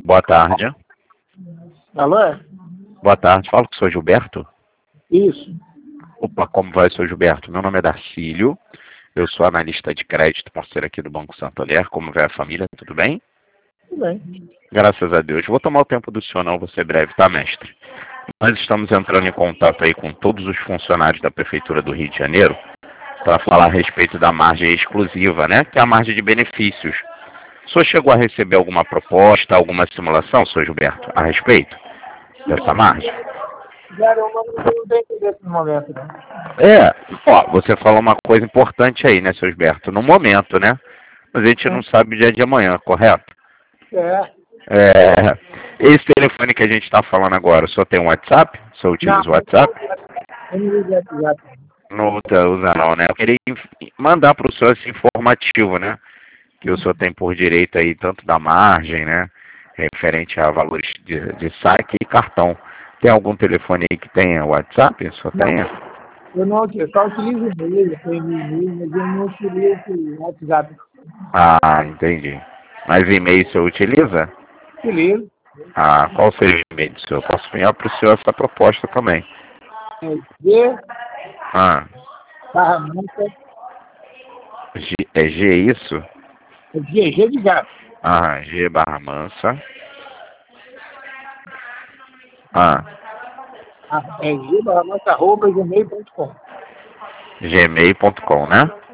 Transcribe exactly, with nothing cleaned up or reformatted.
Boa tarde. Alô? Boa tarde. Falo com o senhor Gilberto. Isso. Opa, como vai, senhor Gilberto? Meu nome é Darcílio. Eu sou analista de crédito, parceiro aqui do Banco Santander. Como vai a família? Tudo bem? Tudo bem. Graças a Deus. Vou tomar o tempo do senhor, não vou ser breve, tá, mestre? Nós estamos entrando em contato aí com todos os funcionários da Prefeitura do Rio de Janeiro para falar a respeito da margem exclusiva, né? Que é a margem de benefícios. O senhor chegou a receber alguma proposta, alguma simulação, senhor Gilberto, a respeito dessa margem? Cara, eu não não tenho interesse no momento, né? É, ó, você falou uma coisa importante aí, né, senhor Gilberto? No momento, né? Mas a gente não sabe o dia de amanhã, correto? É. É, esse telefone que a gente está falando agora, o senhor tem um WhatsApp? O senhor Não, utiliza o WhatsApp? eu não uso WhatsApp. Não usa, usa não, né? Eu queria inf- mandar para o senhor esse informativo, né? Que o senhor tem por direito aí, tanto da margem, né? Referente a valores de, de saque e cartão. Tem algum telefone aí que tenha WhatsApp? O senhor Não, tenha? eu não eu só utilizo e-mail, eu tenho e-mail, mas eu não utilizo WhatsApp. Ah, entendi. Mas e-mail o senhor utiliza? Utilizo. Ah, qual seria o e-mail do senhor? Posso enviar para o senhor essa proposta também. É G, Ah, barra manca, G, é G isso? é G, G de gato. Ah, G barra mansa. Ah, Ah, é G, barra manca, arroba, gmail ponto com. gmail ponto com, né?